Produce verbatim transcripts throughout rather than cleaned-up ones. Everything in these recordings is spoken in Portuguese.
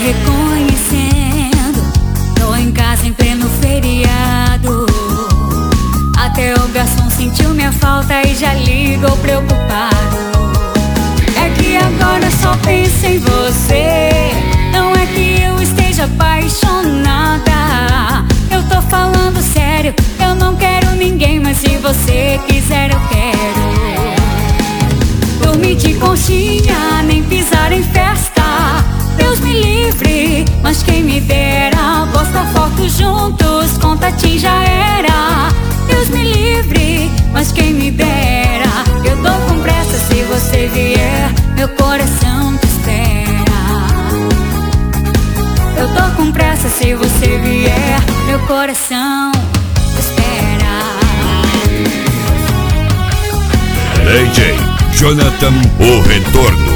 reconhecendo. Tô em casa em pleno feriado. Até o garçom sentiu minha falta e já ligou preocupado. É que agora eu só penso em você. Não é que eu esteja apaixonada, eu tô falando sério. Eu não quero ninguém, mas se você quiser eu quero. Dormir de conchinha, nem pisar em festa, Deus me livre, mas quem me dera. Postar foto juntos, contatinho já era. Deus me livre, mas quem me dera. Eu tô com pressa, se você vier, meu coração te espera. Eu tô com pressa, se você vier, meu coração te espera. D J Jonathan, o retorno.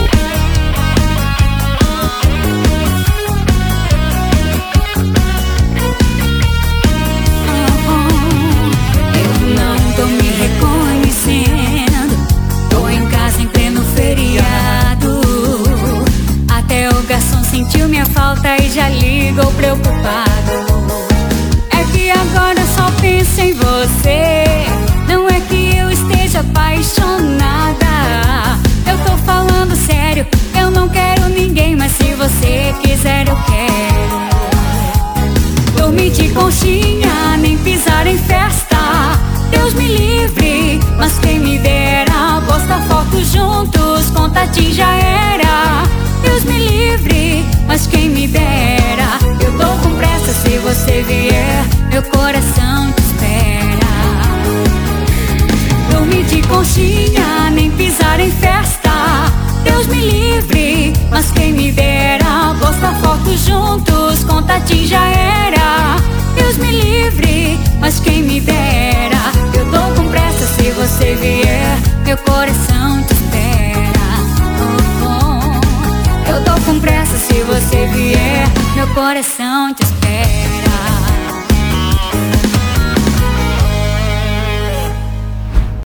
Eu não tô me reconhecendo. Tô em casa em pleno feriado. Até o garçom sentiu minha falta e já ligou preocupado. É que agora eu só penso em você. Não é que eu esteja apaixonada, eu tô falando sério. Eu não quero ninguém, mas se você quiser eu quero. Dormir de conchinha, nem pisar em festa, Deus me livre, mas quem me dera. Postar foto juntos, contatinho já era. Deus me livre, mas quem me dera. Eu tô com pressa, se você vier, meu coração te espera. Dormir de conchinha, nem pisar em festa, Deus me livre, mas quem me dera. Postar foto juntos, contatinho já era. Deus me livre, mas quem me dera. Eu tô com pressa, se você vier, meu coração te espera. Oh, oh. Eu tô com pressa, se você vier, meu coração te espera.